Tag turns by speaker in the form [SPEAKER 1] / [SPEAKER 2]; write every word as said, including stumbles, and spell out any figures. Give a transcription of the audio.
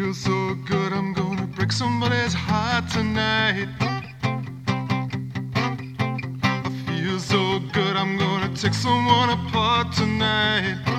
[SPEAKER 1] feel so good, I'm gonna break somebody's heart tonight. I feel so good, I'm gonna take someone apart tonight.